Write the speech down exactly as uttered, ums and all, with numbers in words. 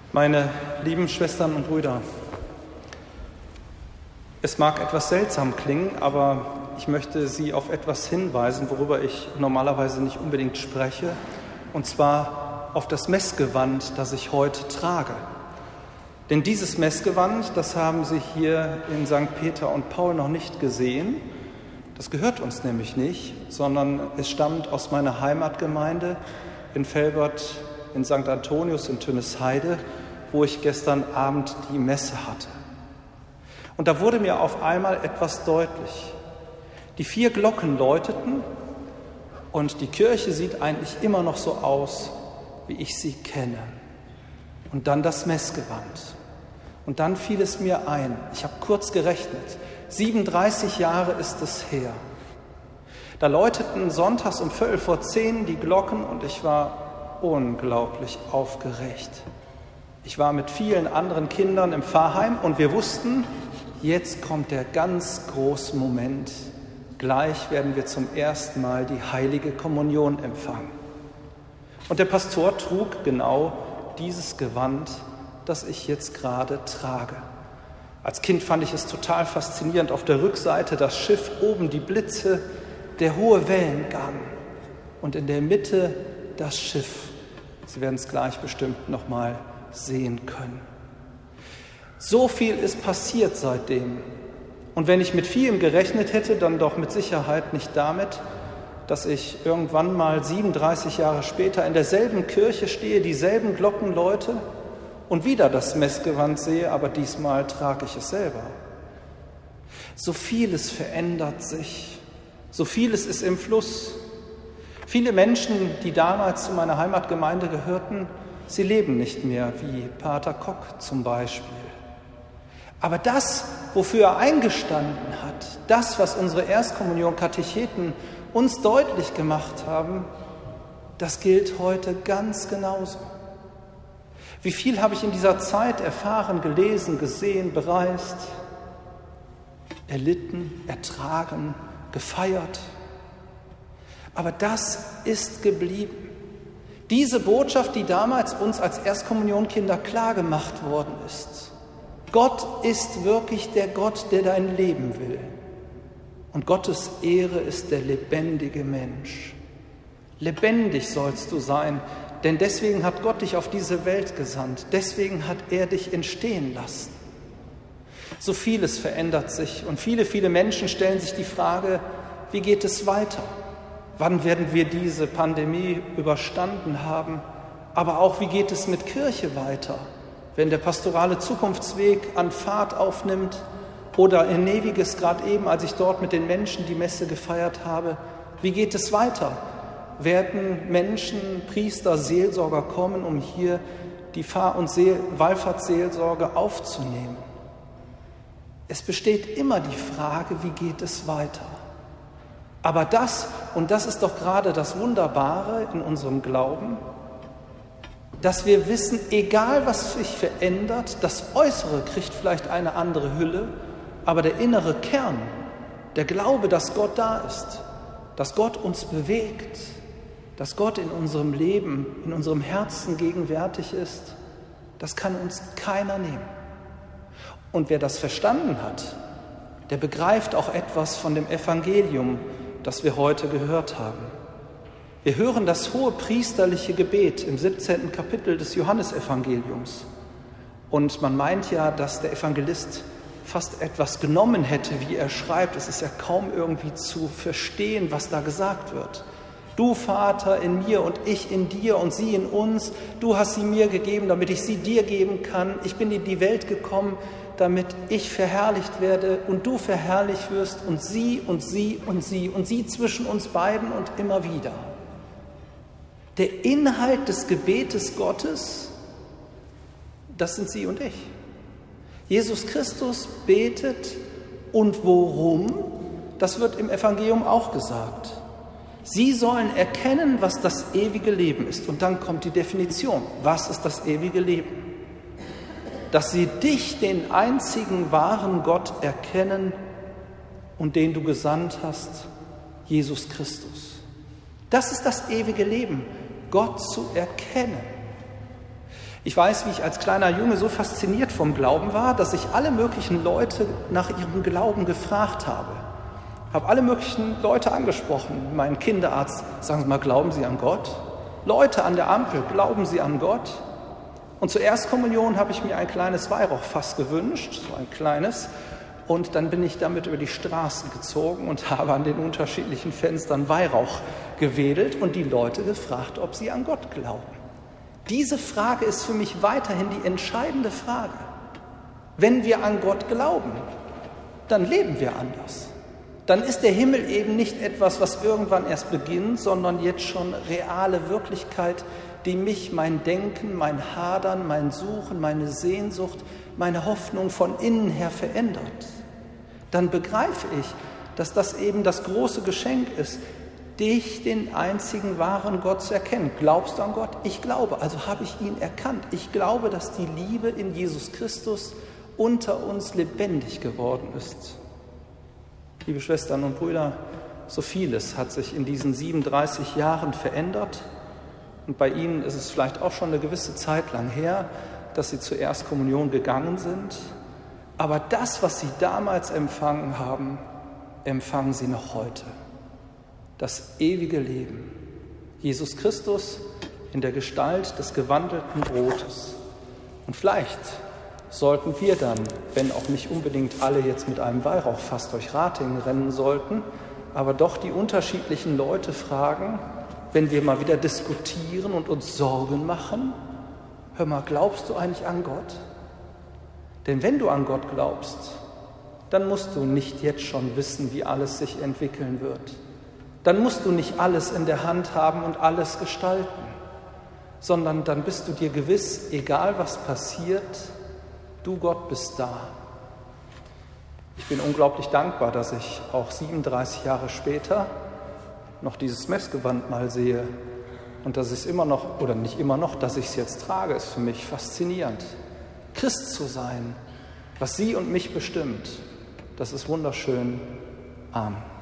Meine lieben Schwestern und Brüder, es mag etwas seltsam klingen, aber ich möchte Sie auf etwas hinweisen, worüber ich normalerweise nicht unbedingt spreche, und zwar auf das Messgewand, das ich heute trage. Denn dieses Messgewand, das haben Sie hier in Sankt Peter und Paul noch nicht gesehen. Das gehört uns nämlich nicht, sondern es stammt aus meiner Heimatgemeinde in Velbert, in Sankt Antonius in Tönnesheide, wo ich gestern Abend die Messe hatte. Und da wurde mir auf einmal etwas deutlich. Die vier Glocken läuteten und die Kirche sieht eigentlich immer noch so aus, wie ich sie kenne. Und dann das Messgewand. Und dann fiel es mir ein, ich habe kurz gerechnet, siebenunddreißig Jahre ist es her. Da läuteten sonntags um Viertel vor zehn die Glocken und ich war unglaublich aufgeregt. Ich war mit vielen anderen Kindern im Pfarrheim und wir wussten, jetzt kommt der ganz große Moment. Gleich werden wir zum ersten Mal die heilige Kommunion empfangen. Und der Pastor trug genau dieses Gewand, das ich jetzt gerade trage. Als Kind fand ich es total faszinierend. Auf der Rückseite das Schiff, oben die Blitze, der hohe Wellengang und in der Mitte das Schiff. Sie werden es gleich bestimmt noch mal sehen können. So viel ist passiert seitdem. Und wenn ich mit vielem gerechnet hätte, dann doch mit Sicherheit nicht damit, dass ich irgendwann mal siebenunddreißig Jahre später in derselben Kirche stehe, dieselben Glocken läute und wieder das Messgewand sehe, aber diesmal trage ich es selber. So vieles verändert sich, so vieles ist im Fluss. Viele Menschen, die damals zu meiner Heimatgemeinde gehörten, sie leben nicht mehr, wie Pater Kock zum Beispiel. Aber das, wofür er eingestanden hat, das, was unsere Erstkommunion-Katecheten uns deutlich gemacht haben, das gilt heute ganz genauso. Wie viel habe ich in dieser Zeit erfahren, gelesen, gesehen, bereist, erlitten, ertragen, gefeiert. Aber das ist geblieben. Diese Botschaft, die damals uns als Erstkommunionkinder klar gemacht worden ist. Gott ist wirklich der Gott, der dein Leben will. Und Gottes Ehre ist der lebendige Mensch. Lebendig sollst du sein, denn deswegen hat Gott dich auf diese Welt gesandt. Deswegen hat er dich entstehen lassen. So vieles verändert sich und viele, viele Menschen stellen sich die Frage, wie geht es weiter? Wann werden wir diese Pandemie überstanden haben? Aber auch, wie geht es mit Kirche weiter, wenn der pastorale Zukunftsweg an Fahrt aufnimmt? Oder in Neviges, gerade eben, als ich dort mit den Menschen die Messe gefeiert habe, wie geht es weiter? Werden Menschen, Priester, Seelsorger kommen, um hier die Fahr- und Seel- Wallfahrtsseelsorge aufzunehmen? Es besteht immer die Frage, wie geht es weiter? Aber das, und das ist doch gerade das Wunderbare in unserem Glauben, dass wir wissen, egal was sich verändert, das Äußere kriegt vielleicht eine andere Hülle, aber der innere Kern, der Glaube, dass Gott da ist, dass Gott uns bewegt, dass Gott in unserem Leben, in unserem Herzen gegenwärtig ist, das kann uns keiner nehmen. Und wer das verstanden hat, der begreift auch etwas von dem Evangelium, das wir heute gehört haben. Wir hören das hohe priesterliche Gebet im siebzehnten Kapitel des Johannesevangeliums. Und man meint ja, dass der Evangelist fast etwas genommen hätte, wie er schreibt. Es ist ja kaum irgendwie zu verstehen, was da gesagt wird. Du, Vater, in mir und ich in dir und sie in uns. Du hast sie mir gegeben, damit ich sie dir geben kann. Ich bin in die Welt gekommen, damit ich verherrlicht werde und du verherrlicht wirst und sie und sie und sie und sie zwischen uns beiden und immer wieder. Der Inhalt des Gebetes Gottes, das sind Sie und ich. Jesus Christus betet und worum? Das wird im Evangelium auch gesagt. Sie sollen erkennen, was das ewige Leben ist. Und dann kommt die Definition. Was ist das ewige Leben? Dass sie dich, den einzigen wahren Gott, erkennen und den du gesandt hast, Jesus Christus. Das ist das ewige Leben, Gott zu erkennen. Ich weiß, wie ich als kleiner Junge so fasziniert vom Glauben war, dass ich alle möglichen Leute nach ihrem Glauben gefragt habe. Habe alle möglichen Leute angesprochen. Meinen Kinderarzt, sagen Sie mal, glauben Sie an Gott? Leute an der Ampel, glauben Sie an Gott? Und zur Erstkommunion habe ich mir ein kleines Weihrauchfass gewünscht, so ein kleines. Und dann bin ich damit über die Straßen gezogen und habe an den unterschiedlichen Fenstern Weihrauch gewedelt und die Leute gefragt, ob sie an Gott glauben. Diese Frage ist für mich weiterhin die entscheidende Frage. Wenn wir an Gott glauben, dann leben wir anders. Dann ist der Himmel eben nicht etwas, was irgendwann erst beginnt, sondern jetzt schon reale Wirklichkeit, die mich, mein Denken, mein Hadern, mein Suchen, meine Sehnsucht, meine Hoffnung von innen her verändert. Dann begreife ich, dass das eben das große Geschenk ist, dich, den einzigen wahren Gott, zu erkennen. Glaubst du an Gott? Ich glaube, also habe ich ihn erkannt. Ich glaube, dass die Liebe in Jesus Christus unter uns lebendig geworden ist. Liebe Schwestern und Brüder, so vieles hat sich in diesen siebenunddreißig Jahren verändert. Und bei Ihnen ist es vielleicht auch schon eine gewisse Zeit lang her, dass Sie zur Erstkommunion gegangen sind. Aber das, was Sie damals empfangen haben, empfangen Sie noch heute. Das ewige Leben. Jesus Christus in der Gestalt des gewandelten Brotes. Und vielleicht sollten wir dann, wenn auch nicht unbedingt alle jetzt mit einem Weihrauchfass durch Ratingen rennen sollten, aber doch die unterschiedlichen Leute fragen, wenn wir mal wieder diskutieren und uns Sorgen machen, hör mal, glaubst du eigentlich an Gott? Denn wenn du an Gott glaubst, dann musst du nicht jetzt schon wissen, wie alles sich entwickeln wird. Dann musst du nicht alles in der Hand haben und alles gestalten, sondern dann bist du dir gewiss, egal was passiert, du Gott bist da. Ich bin unglaublich dankbar, dass ich auch siebenunddreißig Jahre später noch dieses Messgewand mal sehe und dass ich es immer noch, oder nicht immer noch, dass ich es jetzt trage, ist für mich faszinierend. Christ zu sein, was Sie und mich bestimmt, das ist wunderschön. Amen.